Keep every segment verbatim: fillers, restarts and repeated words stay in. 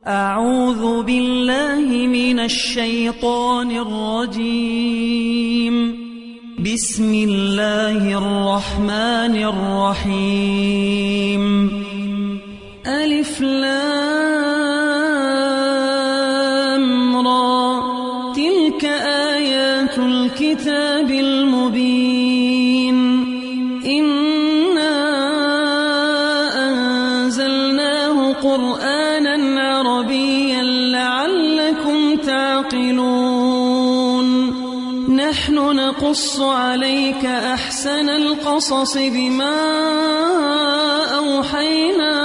أعوذ بالله من الشيطان الرجيم. بسم الله الرحمن الرحيم. ألف لام را، تلك آيات الكتاب المبين. إنا أنزلناه قرآنا عربيا لعلكم تعقلون. نحن نقص عليك أحسن القصص بما أوحينا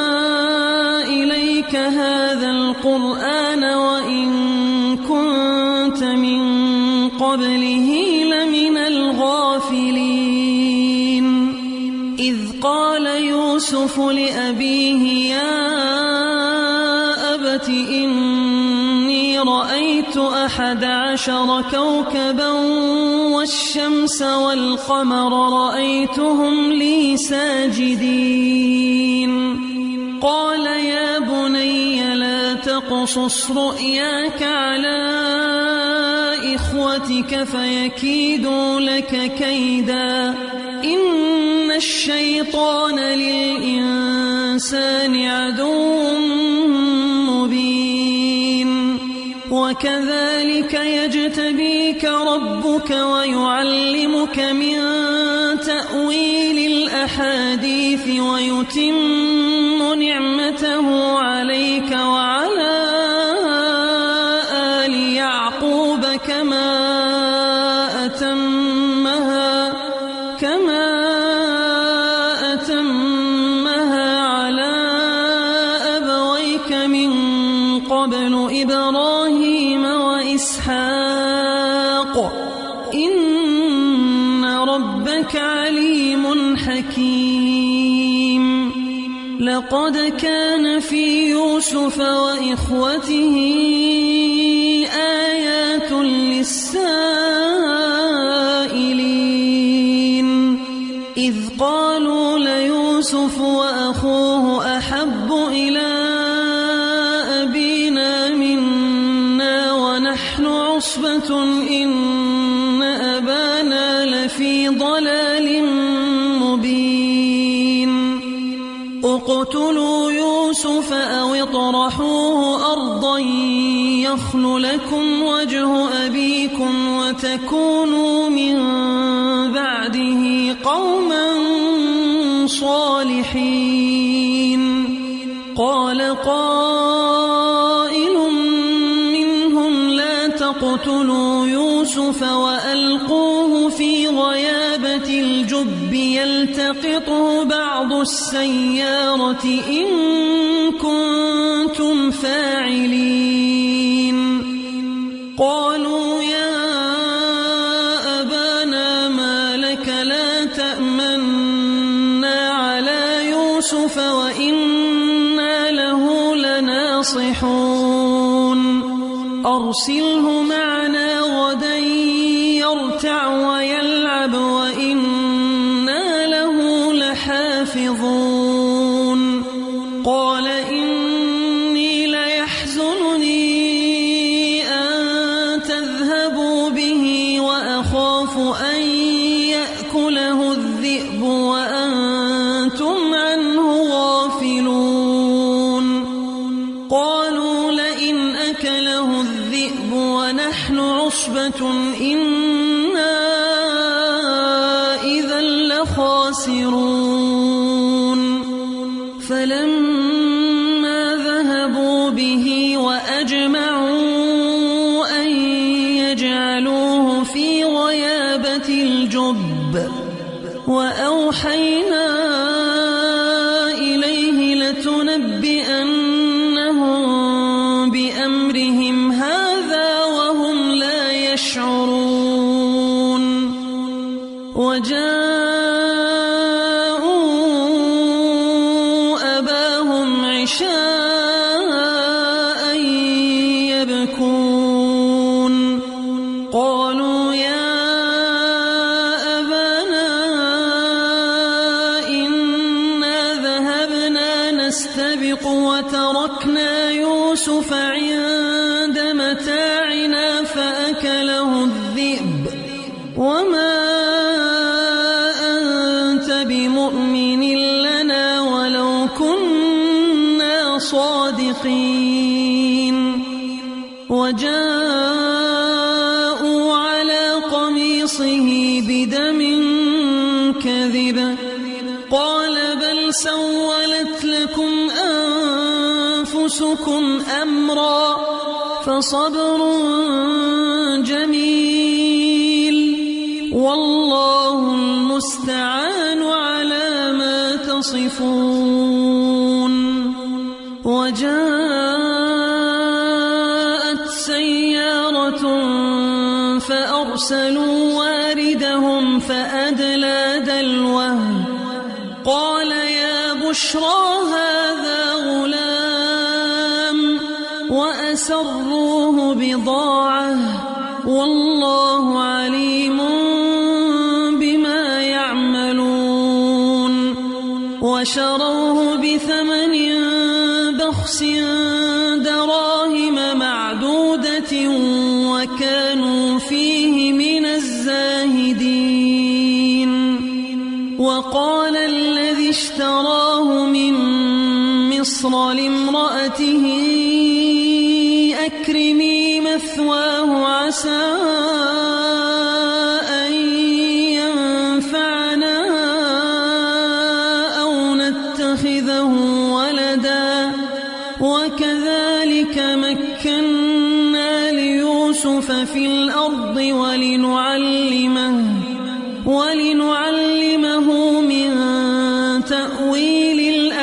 إليك هذا القرآن وإن كنت من قبله لمن الغافلين. إذ قال يوسف لأبيه يا أبت إني رأيت أحد عشر كوكبا والشمس والقمر رأيتهم لي ساجدين. قال يا بني لا تقصص رؤياك على إخوتك فيكيدوا لك كيدا. إن الشيطان للإنسان عدو مبين. وكذلك يجتبيك ربك ويعلمك من تأويل الأحاديث ويتم نعمته عليك وعلى آل يعقوب كما أتمها كما أتمها على أبويك من قبل إبراهيم وإسحاق إن ربك عليم حكيم. لقد كان في يوسف وإخوته آيات للسائلين. إذ قالوا ليوسف وأخوه أحب إلى أبينا منا ونحن عصبة إن أبانا لفي ضلال مبين. اقتلوا يوسف أو اطرحوه أرضا يخل لكم وجه أبيكم وتكونوا من بعده قوما صالحين. قال قائل منهم لا تقتلوا يوسف وألقوه في غيابة الجب يلتقطه بعض السيارة إن كنتم فاعلين. قالوا يا أبانا ما لك لا تأمنا على يوسف وإنا له لناصحون. أرسله معنا غدا يرتع ويلعب وإنا له لحافظون. قال إني ليحزنني أن تذهبوا به وأخاف أن يأكله الذئب وأنتم عنه غافلون. قالوا لئن أكله الذئب ونحن عصبة إنا إذا لخاسرون. فلما ذهبوا به وأجمعوا أن يجعلوه في غيابة الجب وأوحينا إليه لتنبئنهم بأمرهم هذا وهم لا يشعرون. يوسف عند متاعنا فأكله الذئب وما أنت بمؤمن لنا ولو كنا صادقين وجاءوا على قميصه بدم كذب قال بل سولت لكم أنفسكم أمرا فصبر جميل والله المستعان على ما تصفون. وجاءت سيارة فأرسلوا واردهم فأدلى دلوه قال يا بشرى هذا غلام وأسروه بضاعة والله عليم بما يعملون وشروه بثمن بخس دراهم معدودة وكانوا فيه من الزاهدين. وقال الذي اشتراه من مصر لامرأته أكرمي مثواه عسى أن ينفعنا أو نتخذه ولدا وكذلك مكنا ليوسف في الأرض ولنعلمه ولنعلمه من تأويل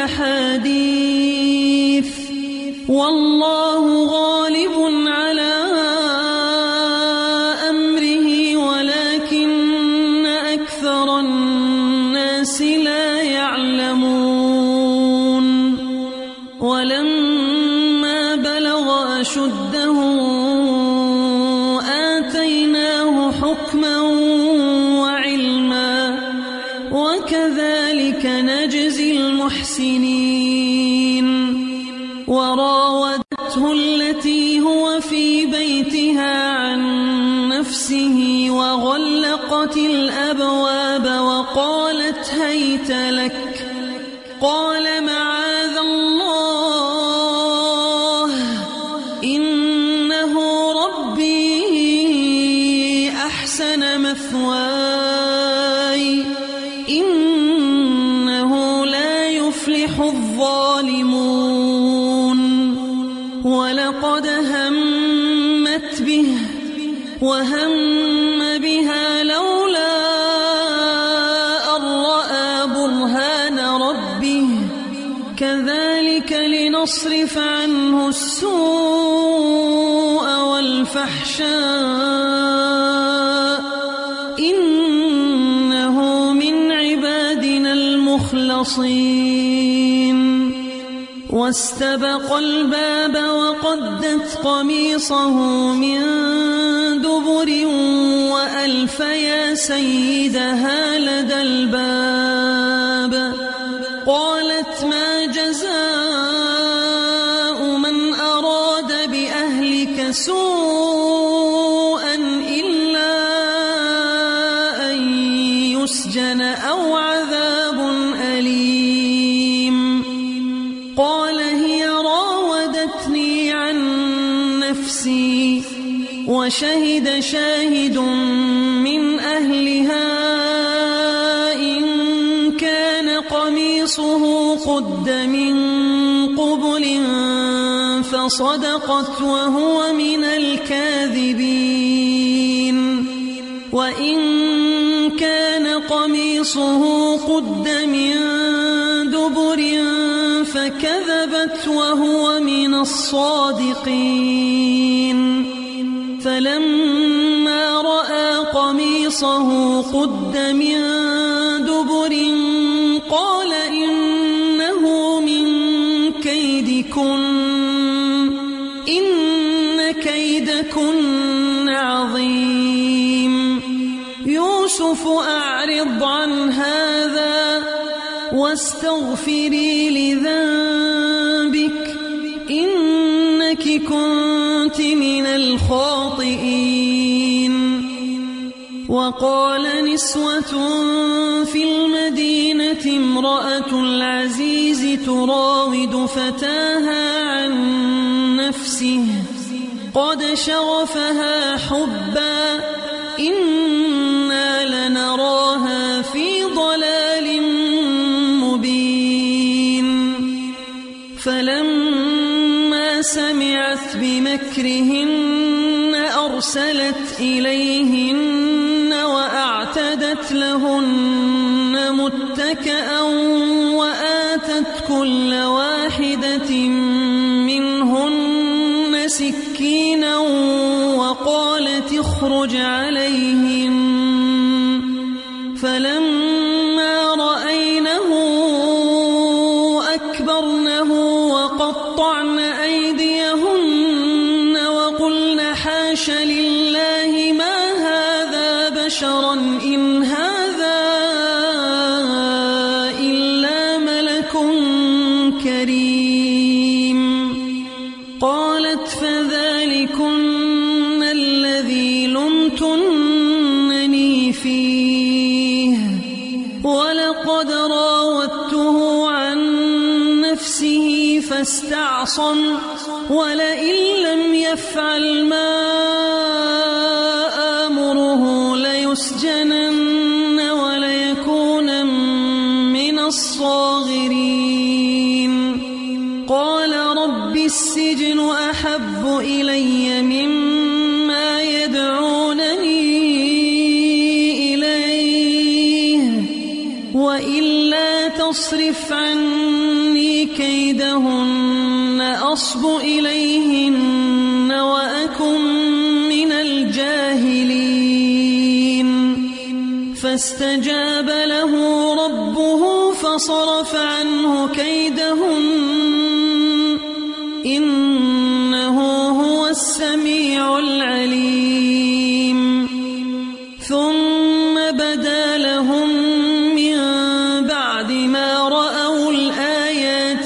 الأحاديث والله غالب على أمره ولكن أكثر الناس لا يعلمون. ولما بلغ أشده آتيناه حكما وعلما وكذلك نجزي المحسنين. وراودته التي هو في بيتها عن نفسه وغلقت الأبواب وقالت هيت لك قال معاذ الله إنه ربي أحسن مثواي إنه لا يفلح الظالمون. ولقد همت به وهم بها لولا أن رأى برهان ربه كذلك لنصرف عنه السوء والفحشاء إنه من عبادنا المخلصين. واستبق الباب وقدت قميصه من دبر وألف يا سيدها لدى الباب قالت ما جزاء من أراد بأهلك سوءا إلا أن يسجن أو عذاب أليم. قال هي راودتني عن نفسي وشهد شاهد من أهلها إن كان قميصه قد من قبل فصدقت وهو من الكاذبين وإن كان قميصه قد من دبر فكذبت وهو من الصادقين. فلما رأى قميصه قد من دبر قال إنه من كيدكن إن كيدكن عظيم. يوسف أعرض عن هذا واستغفري لذنبك إنك إنك كنت من الخاطئين. وقال نسوة في المدينة امرأة العزيز تراود فتاها عن نفسه قد شغفها حبا إنا لنراها في ضلال مبين. فلما سمعت بمكرهن أرسلت إليهن وأعتدت لهن متكئا وآتت كل واحدة منهن سكينا وقالت اخرج عليهن. فلما رأينه أكبرنه وقطعن أيديهن وقلن حاش لله ما هذا بشرا إن هذا إلا ملك كريم. قالت فذلكن الذي لمتنني فيه ولقد راودته عن نفسه فاستعصم ولئن لم يفعل ما آمره ليسجنن وليكون من الصاغرين. قال رب السجن أحب إلي مما يدعونني إليه وإلا تصرف عني كيدهن أصب إليهن وأكن من الجاهلين. فاستجاب له ربه فصرف عنه كيدهن إنه هو السميع العليم. ثم بدا لهم من بعد ما رأوا الآيات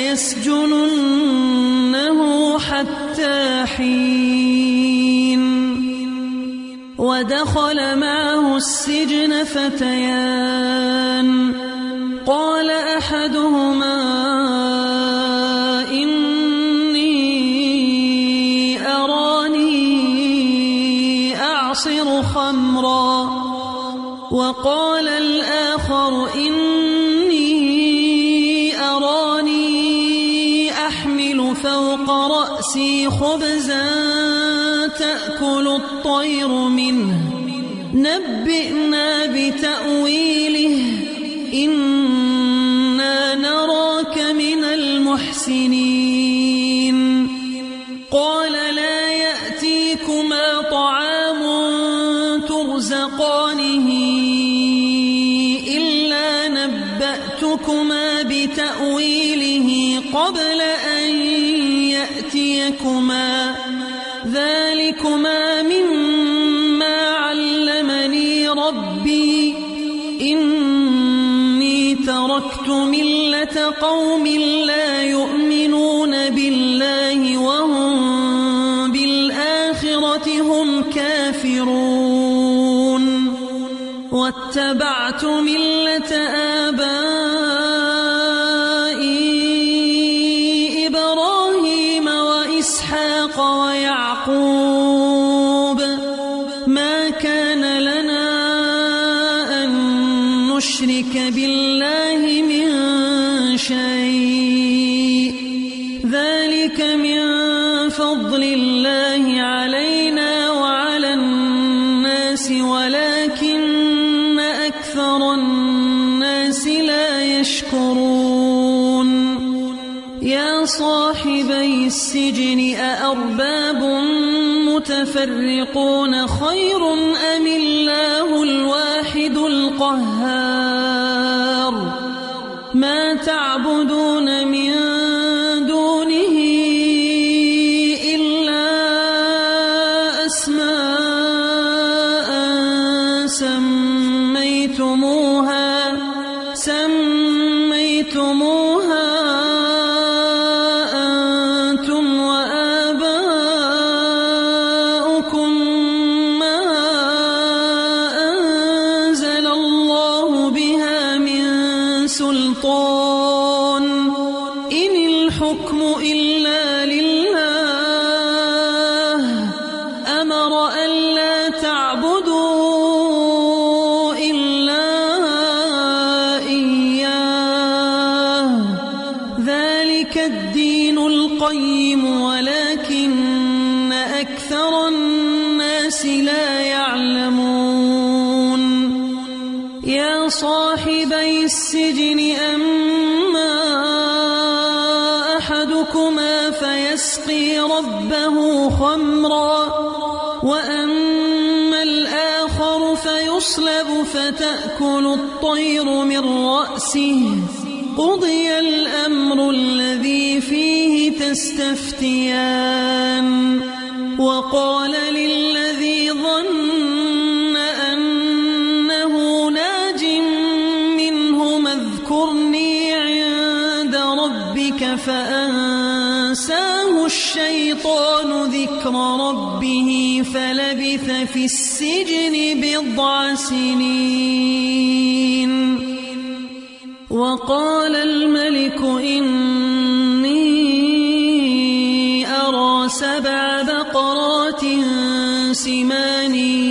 ليسجننه حتى حين. ودخل معه السجن فتيان قال أحدهما أعصر خمرا وقال الآخر إني أراني أحمل فوق رأسي خبزا تأكل الطير منه نبئنا بتأويله إنا نراك من المحسنين. قال لا يأتيكما طعام ترزقانه إلا نبأتكما بتأويله قبل أن يأتيكما ذلكما مما علمني ربي إني تركت ملة قوم لا يؤمنون بالله وهم بالآخرة هم كافرون واتبعت ملة آبائي إبراهيم وإسحاق ويعقوب ما كان لنا أن نشرك بالله من شيء ذلك من فضل الله علينا وعلى الناس ولكن أكثر الناس لا يشكرون. يا صاحبي السجن أأرباب متفرقون خير أم الله الواحد القهار ما تعبدون من دونه إلا أسماء سميتموها سميتموها أنتم وآباؤكم ولكن أكثر الناس لا يعلمون يا صاحبي السجن أما أحدكما فيسقي ربه خمرا وأما الآخر فيصلب فتأكل الطير من رأسه قضي الأمر الذي فيه تستفتيان وقال للذي ظن أنه ناج منهما اذكرني عند ربك فأنساه الشيطان ذكر ربه فلبث في السجن بضع سنين وقال الملك إني أرى سبع بقرات سمان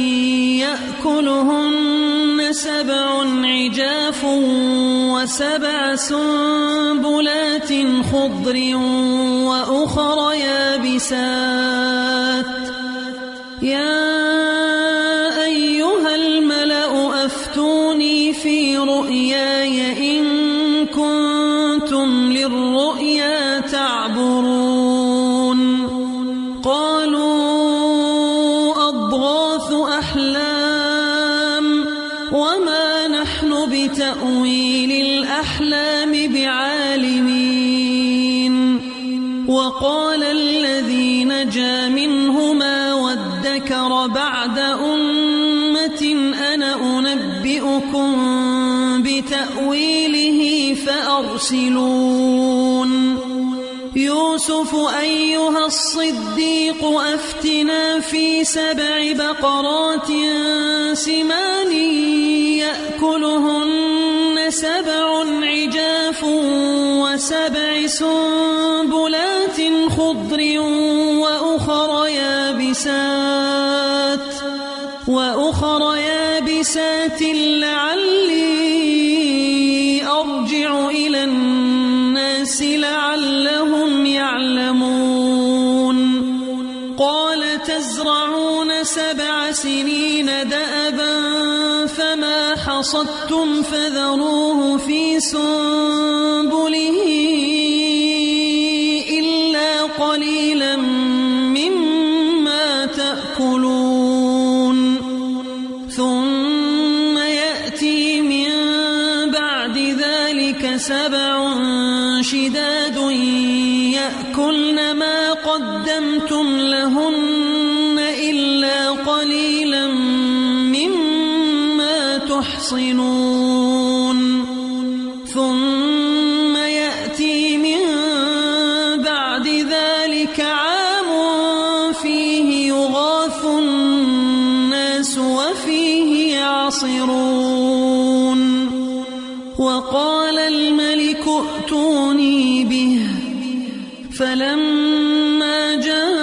يأكلهن سبع عجاف وسبع سنبلات خضر وأخر يابسات يا أيها الملأ أفتوني في رؤياي إن كنتم للرؤيا تعبرون قالوا أضغاث أحلام وما نحن بتأويل الأحلام بعالمين وقال الذي نجا منهما وادكر بعد أمة أنا أنبئكم بتأويله فأرسلون يوسف أيها الصديق أفتنا في سبع بقرات سمان يأكلهن سبع عجاف وسبع سنبلات خضر وأخر يابسات وأخر يابسات لعلي أرجع إلى الناس لعلهم يعلمون قال تزرعون سبع سنين دأبا فما حصدتم فذروه في سنبله إلا قليلا مما تأكلون ثم يأتي من بعد ذلك سبع شداد يأكلن ما قدمتم لهن إلا قليلا مما تحصنون ثم يأتي من بعد ذلك عام فيه يغاث الناس وفيه يعصرون وقال الملك ائتوني به فلما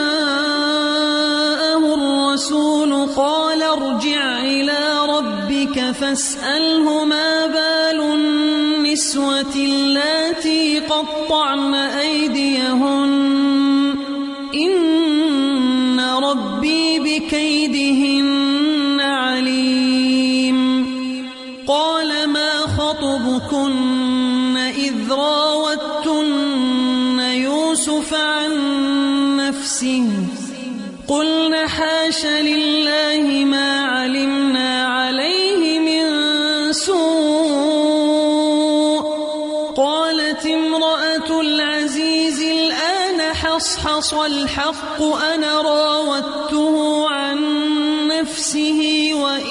جاءه الرسول قال ارجع إلى ربك فاسأله ما بال النسوة اللاتي قطعن أيديهن إن ربي بكيدهن عليم قال ما خطبكن إذ راوتن يوسف عن نفسه قلن حاش لله ما علمنا عليه من سوء قالت امرأة العزيز الآن حصحص الحق أنا راودته عن نفسه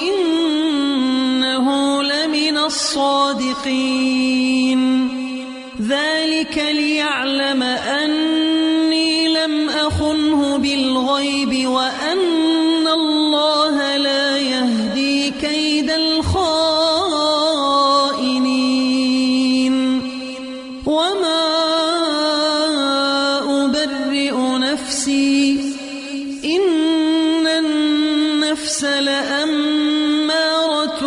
وإنه لمن الصادقين ذلك ليعلم أني لم أخنه بالغيب وأن الله لا يهدي كيد الخائنين وما أبرئ نفسي إن النفس لأمارة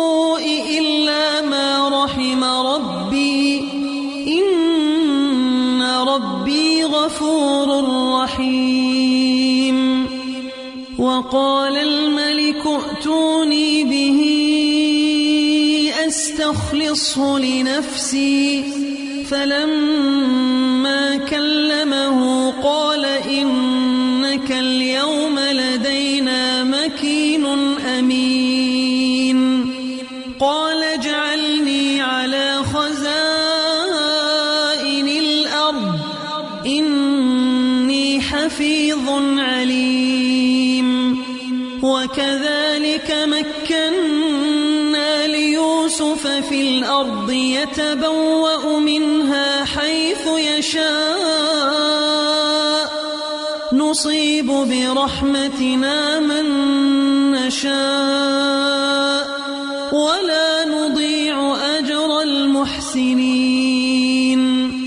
بالسوء إلا ما رحم ربي إن غفور رحيم وقال الملك ائتوني به أستخلصه لنفسي فلما كلمه قال إنك اليوم لدينا مكين أمين قال اجعلني على خزائن الأرض إني حفيظ عليم وكذلك مكنا ليوسف في الأرض يتبوأ منها حيث يشاء نصيب برحمتنا من نشاء ولا نضيع أجر المحسنين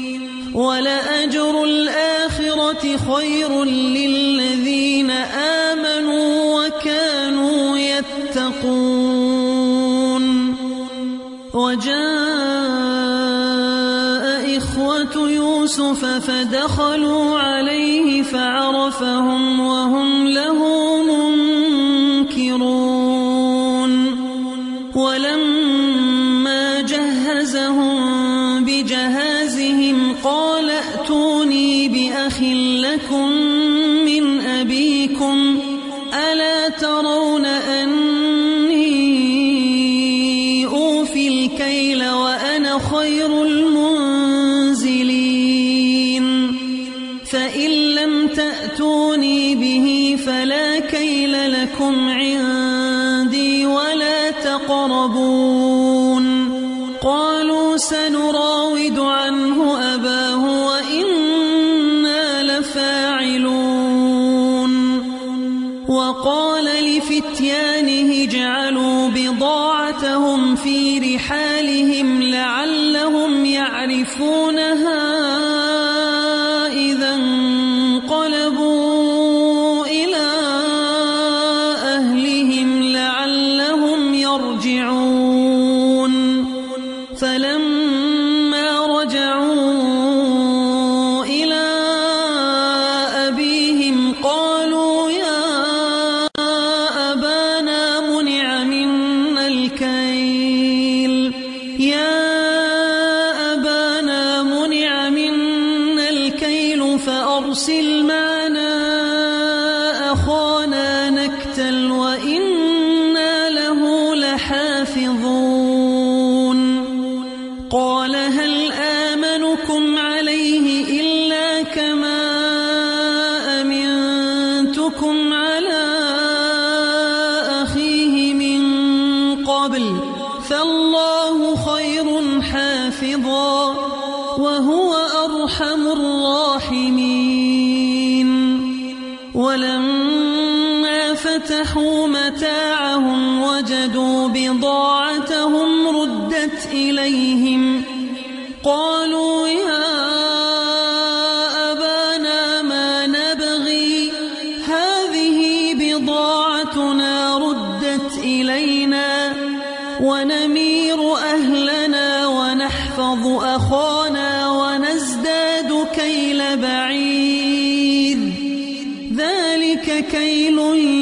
ولأجر الآخرة خير للذين آمنوا وكانوا يتقون وجاء إخوة يوسف فدخلوا عليه فعرفهم وهم له منكرون ولما جهزهم بجهازهم قال ائتوني بأخ لكم من أبيكم ألا ترون أني أوفي الكيل وأنا خير المنزلين فإن لم تأتوني به فلا كيل لكم عندي ولا تقربون قالوا سنراود عنه أباه وإنا لفاعلون وقال لفتيانه اجعلوا بضاعتهم في رحالهم لعلهم يعرفونها إذا انقلبوا إلى أهلهم لعلهم يرجعون فلما رجعوا إلى أبيهم قالوا يا أبانا منع منا الكيل يا أبانا منع منا الكيل فأرسل معنا أخانا نكتل وإنا له لحافظون قال هل آمنكم عليه إلا كما أمنتكم على أخيه من قبل فالله خير حافظا وهو أرحم الراحمين ولما فتحوا متاعهم وجدوا بضاعتهم ردت إليهم قالوا يا أبانا ما نبغي هذه بضاعتنا ردت إلينا ونمير أهلنا ونحفظ أخانا ونزداد كيل بعير ذلك كيل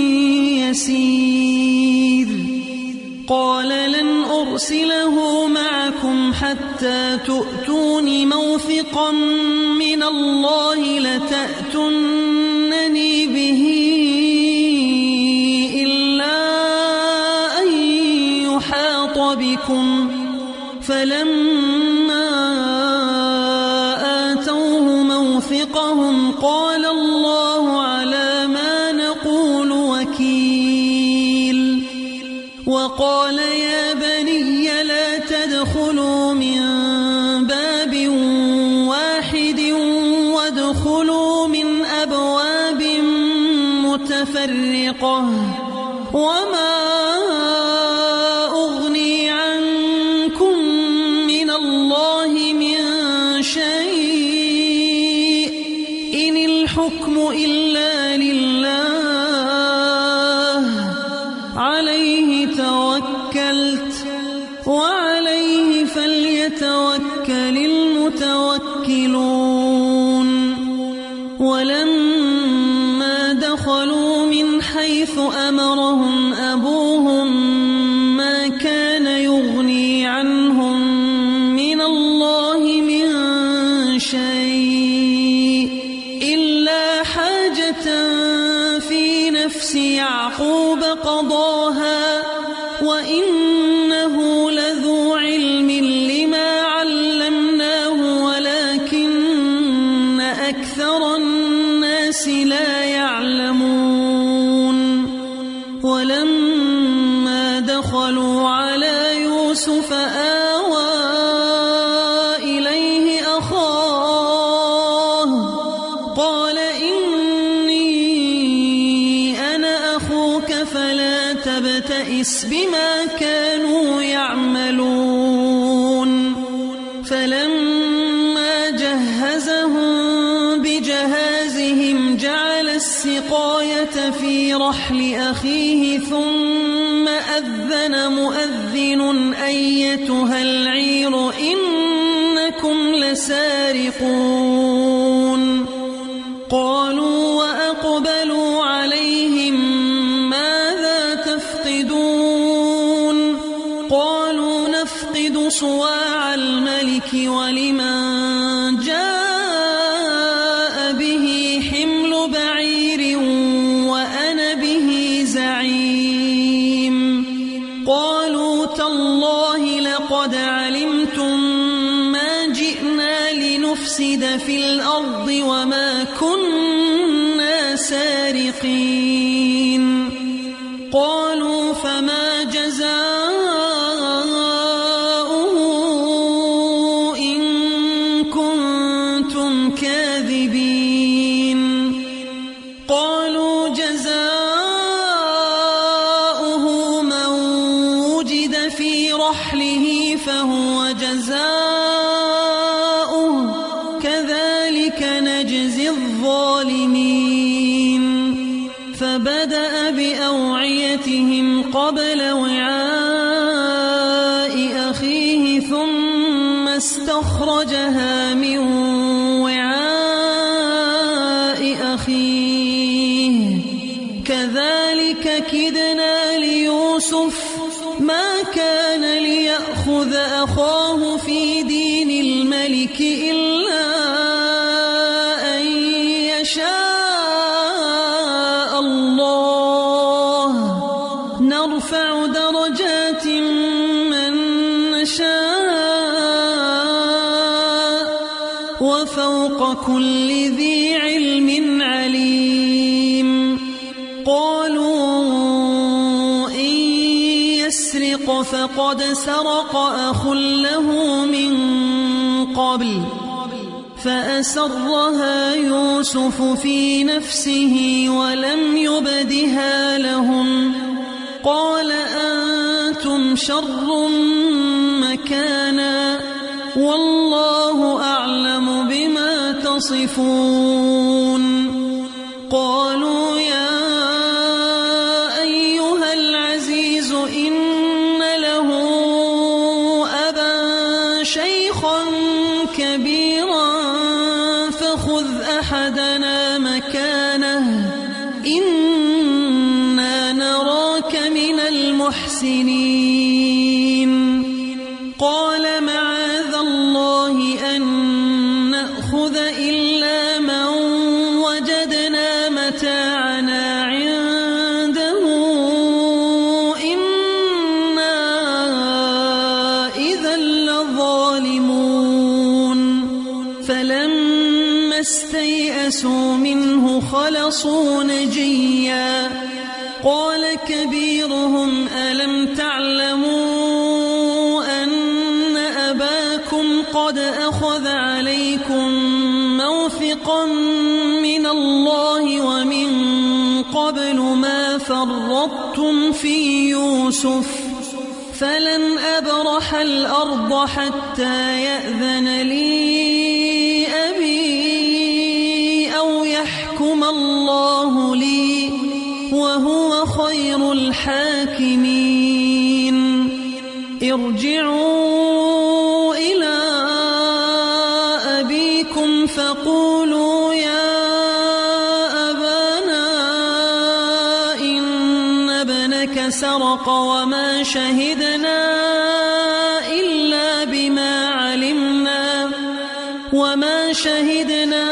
يسير قال لن أرسله معكم حتى تؤتون موثقا من الله لتأتونني به إلا أن يحاط بكم فلما آتوه موثقهم قال الله على ما نقول وكيل وقال يا بني لا تدخلوا من باب واحد وادخلوا من أبواب متفرقة وما أغني عنكم من الله من شيء إن الحكم إلا لله عليه توكلت وعليه فليتوكل المتوكلون ولما دخلوا من حيث أمرهم أبوهم ما كان يغني عنهم من الله من شيء إلا حاجة في نفس يعقوب قضاها وإنه لذو علم لما علمناه ولكن أكثر الناس لا يعلمون ولما دخلوا على يوسف آوى إليه أخاه قال إني أنا أخوك فلا تبتئس بما كانوا يعملون فلما جهزهم بجهازهم جعل السقاية في رحل أخيه ثم أذن مؤذن أيتها العير إنكم لسارقون قالوا وأقبلوا عليهم ماذا تفقدون قالوا نفقد صواع الملك ولمن جاء به حمل بعير وأنا به زعيم قالوا تالله لقد علمتم ما جئنا لنفسد في الأرض وما كنا سارقين قالوا فما جزاؤه إن كنتم كاذبين قالوا جزاؤه من وجد في رحله فهو جزاؤه كذلك نجزي الظالمين فبدأ بأوعيتهم قبل وعاء أخيه ثم استخرجها من وعاء أخيه كذلك كدنا ليوسف ما كان ليأخذ أخاه في دين الملك إلا أن يشاء الله نرفع درجات من نشاء وفوق كل ذي علم عليم قالوا إن يسرق فقد سرق أخ له من قبل فأسرها يوسف في نفسه ولم يبدها لهم قال أنتم شر مكانا والله أعلم بما تصفون قالوا يا أيها العزيز إن له أبا شيخا كبيرا فخذ أحدنا مكانه إنا نراك من المحسنين قال معاذ الله أن نأخذ إلا من وجدنا متاعنا عنده إنا إذا لظالمون فلما استيئسوا منه خلصوا نجيا قال كبيرهم ألم تعلموا أن أباكم قد أخذ عليكم موثقا من الله ومن قبل ما فرطتم في يوسف فلن أبرح الأرض حتى يأذن لي أبي أو يحكم الله لي وهو خير الحاكمين ارجعوا إلى أبيكم فقولوا يا سرق وما شهدنا إلا بما علمنا وما شهدنا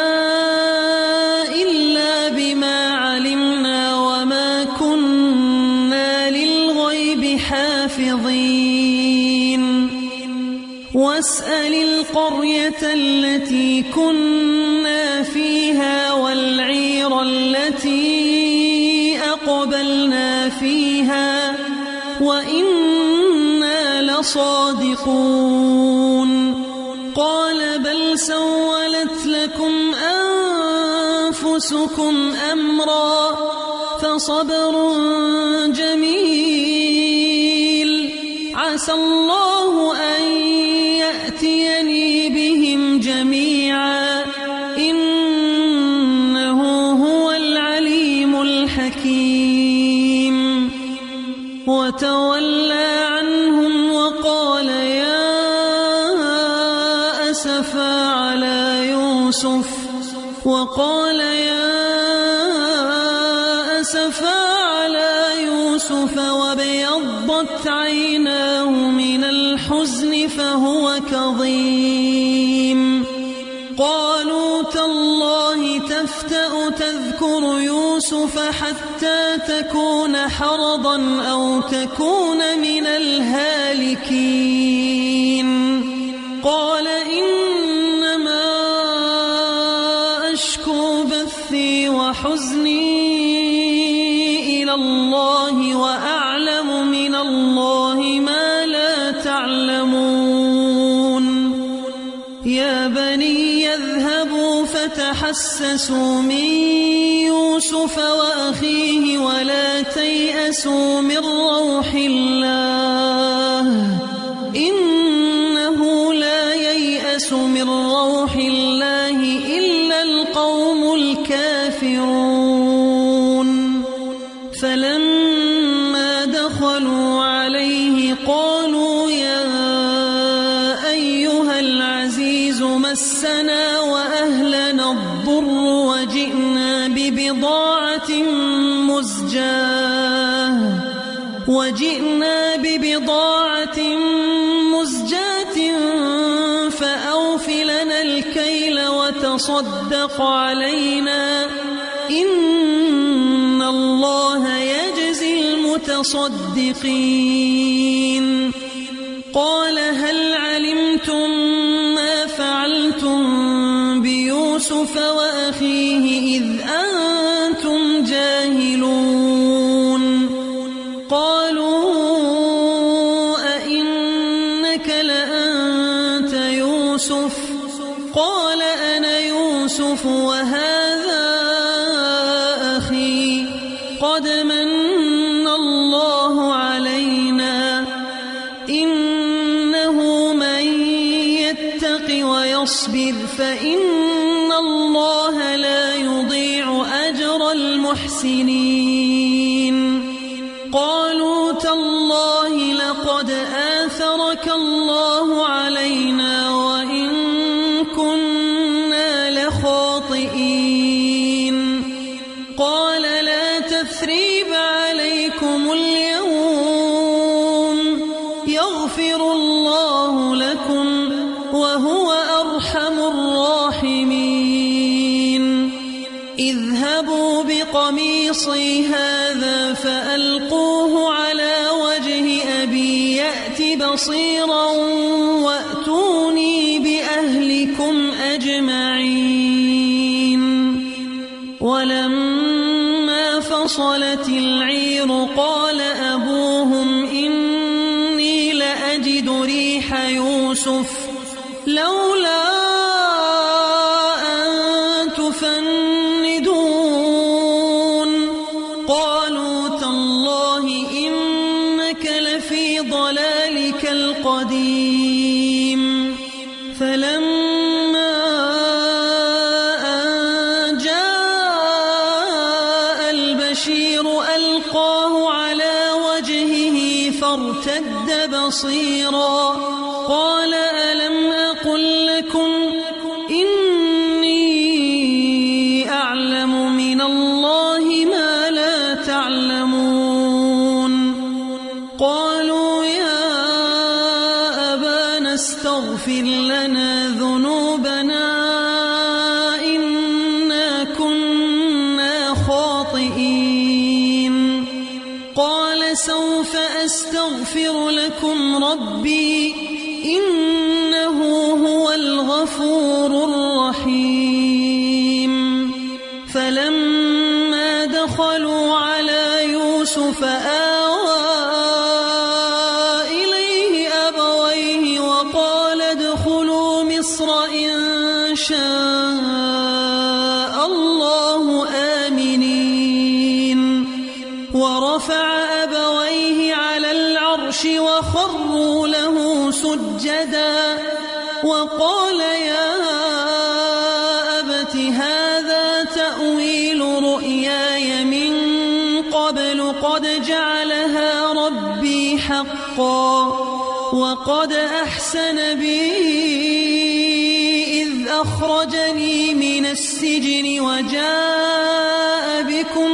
إلا بما علمنا وما كنا للغيب حافظين واسأل القرية التي كنا فيها والعير التي أقبلنا فيها وإنا لصادقون قال بل سولت لكم أنفسكم أمرا فصبر جميل عسى الله أن يأتيني بهم جميعا إنه هو العليم الحكيم وتولى عنهم وقال يا أسفا على يوسف وقال يا أسفا على يوسف وابيضت عيناه من الحزن فهو كظيم قالوا تالله تفتأ تذكر يوسف حتى تكون حرضا أو تكون من الهالكين قال إنما أشكو بثي وحزني إلى الله وأعلم من الله ما لا تعلمون يا بني يذهبوا فتحسسوا من يوسف وأخيه ولا تيأسوا من روح الله إنه لا ييأس من روح الله إلا القوم الكافرون فلما دخلوا عليه قالوا يا أيها العزيز مسنا وأهلنا الضر وجئنا ببضاعة مزجاة وجئنا ببضاعة مزجاة فأوف لنا الكيل وتصدق علينا إن الله يجزي المتصدقين قال هل علمتم ما فعلتم بيوسف وأخيه إذ أنتم جاهلون قالوا أئنك لأنت يوسف قال أنا يوسف وهذا أخي قد من الله علينا إنه من يتق ويصبر فإن الله لا يضيع أجر المحسنين قالوا تالله لقد آثرك الله علينا وإن كنا لخاطئين قال لا تثريب عليكم اليوم يغفر الله لكم وهو أرحم الراحمين اذهبوا بقميصي هذا فألقوه على وجه أبي يأت بصيرا وأتوني بأهلكم أجمعين ولما فصلت العير قال أبوهم إني لأجد ريح يوسف لولا أن تفندون قالوا تالله إنك لفي ضلالك القديم فلما أن جاء البشير ألقاه على وجهه فارتد بصيرا قال ألم أقل لكم إني أعلم من الله ما لا تعلمون قال سوف أستغفر لكم ربي إنه هو الغفور الرحيم فلما دخلوا على يوسف آوى إليه أبويه وقال ادخلوا مصر إن شاء الله آمنين ورفع أبويه على العرش وخروا له سجدا وقال يا أبت هذا تأويل رؤياي من قبل قد جعلها ربي حقا وقد أحسن بي إذ أخرجني من السجن وجاء بكم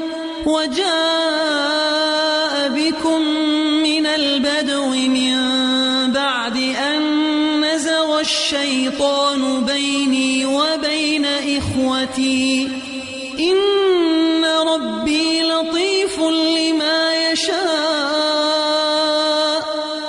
وجاء بكم من البدو من بعد أن نزغ الشيطان بيني وبين إخوتي إن ربي لطيف لما يشاء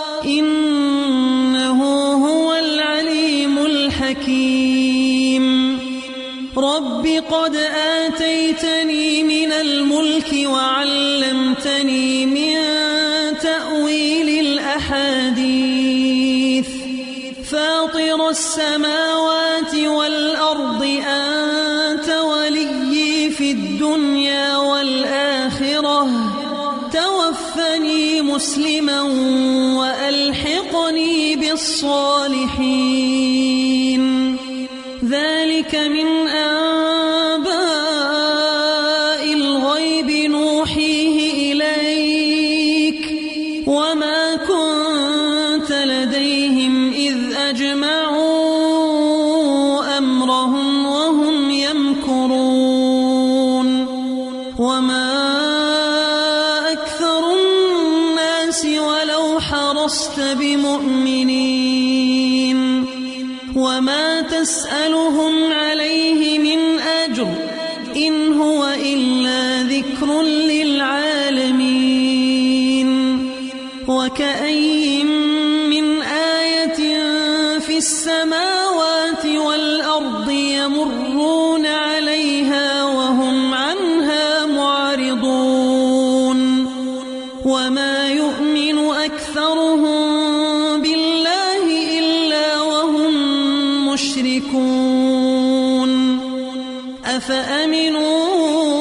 إنه هو العليم الحكيم رب قد آتيتني من الملك وعلمتني من تأويل الأحاديث فاطر السماوات والأرض أنت وليي في الدنيا والآخرة توفني مسلما وألحقني بالصالحين ذلك من أنباء الغيب نوحيه إليك وما كنت لديهم إذ أجمعوا أمرهم وهم يمكرون وما أكثر الناس ولو حرصت بمؤمنين وما تسألهم عليه من أجر إن هو إلا ذكر للعالمين وكأي من آية في السماوات والأرض يمرون عليها وهم عنها معرضون وما يؤمن أكثرهم بالله إلا وهم مشركون أفأمنوا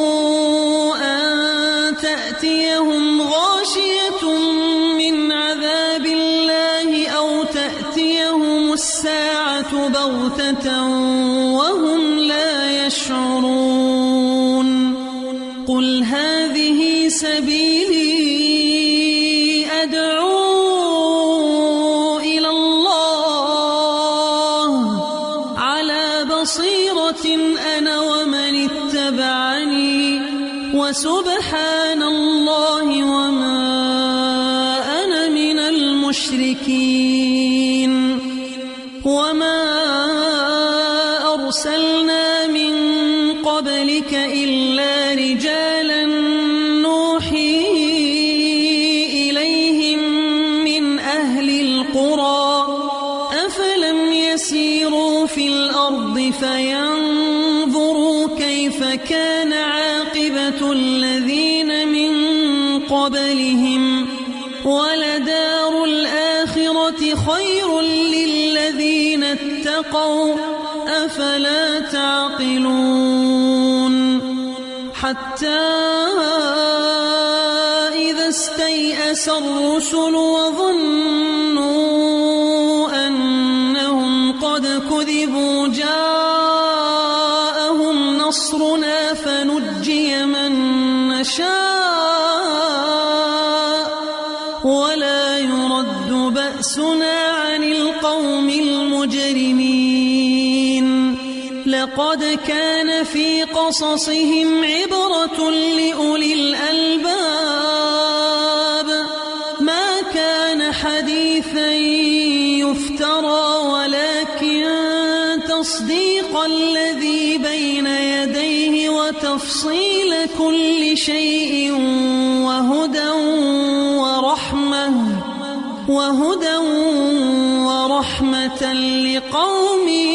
أن تأتيهم غاشية من عذاب الله أو تأتيهم الساعة بغتة وهم لا يشعرون قل هذه سبيلي أدعو إلى الله على بصيرة أنا ومن اتبعني وسبحان الله وما أنا من المشركين وما أرسلنا من قبلك إلا رجالا نوحي إليهم من أهل القرى أفلم يسيروا في الأرض فينظروا كيف كان عاقبة الذين من قبلهم ولدار الآخرة خير للذين اتقوا أفلا تعقلون حتى إذا استيأس الرسل وظنوا أنهم قد كذبوا جاءهم نصرنا فنجي من نشاء ولا يرد بأسنا عن القوم المجرمين لقد كان في قصصهم عبرة لأولي الألباب ما كان حديثا يفترى ولكن تصديق الذي بين يديه وتفصيل كل شيء وهدى وهدى ورحمة لقوم